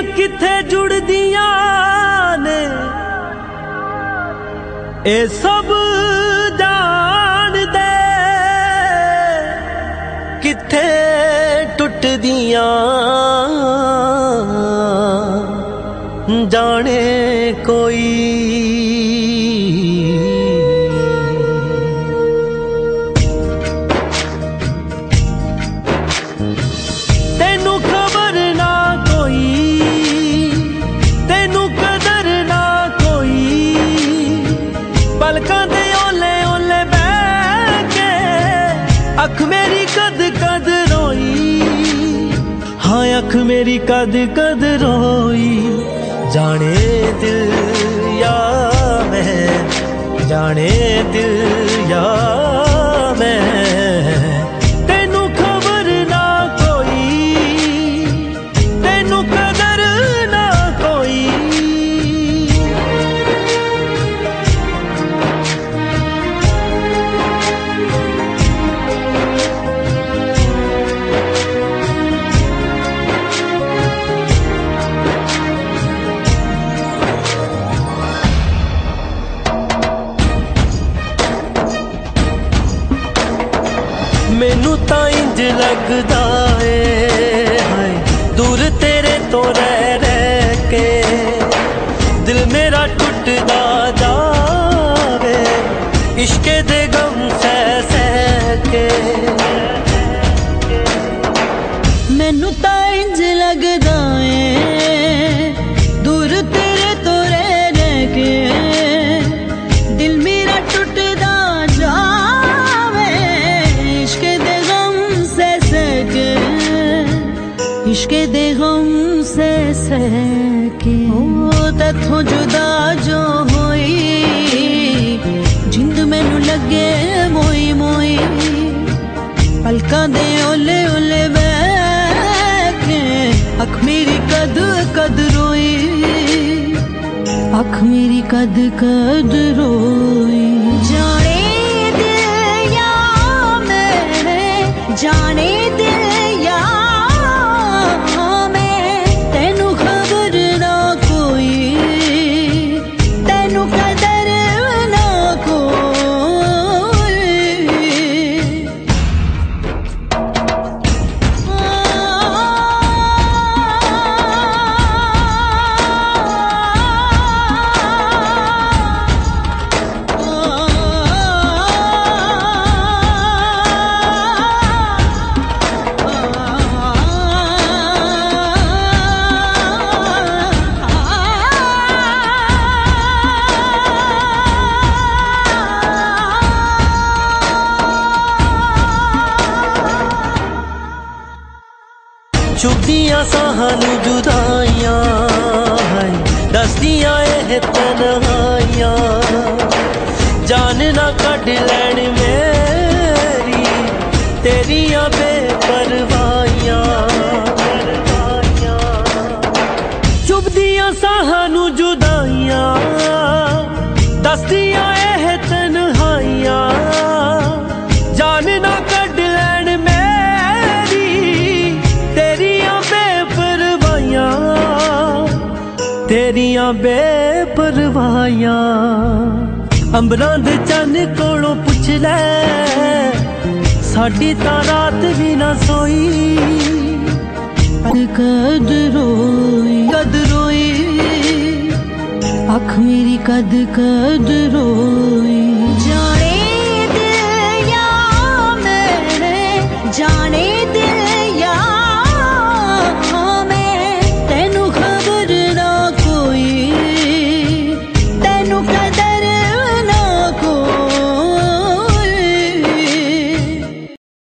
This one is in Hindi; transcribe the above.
किथे जुड़दियां ने ए सब जान दे, किथे टुटदियां जाने कोई। तेनू खबर ना कोई, तेनू कदर ना कोई, पलकां दे ओले ओले बह के अख मेरी कद कद रोई। हाँ अख मेरी कद कद रोई। जाने दिल या मैं, जाने दिल या मैं, तेनू खबर ना कोई, तेनू कदर ना कोई। मैनू तां इंज लगदा है हाय दूर तेरे तो रह के दिल मेरा टुटदा जावे, इश्के दे गम सह के। मैनू तां इंज लगदा है दूर तेरे तो रह के दिल मेरा टुटदा जावे, इश्के दे गम सह के। ओ तैथों जुदा जो होई जिंद मैनू लगे मोई मोई, पलकां दे ओले ओले बह के अख मेरी कद कद रोई, अख मेरी कद कद रोई। जाने दिल या मैं, जाने दिल या मैं, तेनू खबर ना कोई, तेनू कदर ना कोई। चुभदियां सानू जुदाइयां हाय दसदियां एह तन्हाइयां, जान ना कढ लैण मेरी तेरियां बेपरवाहियां। चुभदियां सानू जुदाइयां दसदियां एह तन्हाइयां, जान ना कढ लैण मेरी तेरियां बेपरवाहियां, तेरियां बेपरवाहियां। अंबरां दे चन्न कोलों पुछ लै साडी तां रात भी ना सोई, कद रोई कद रोई, अख मेरी कद कद रोई।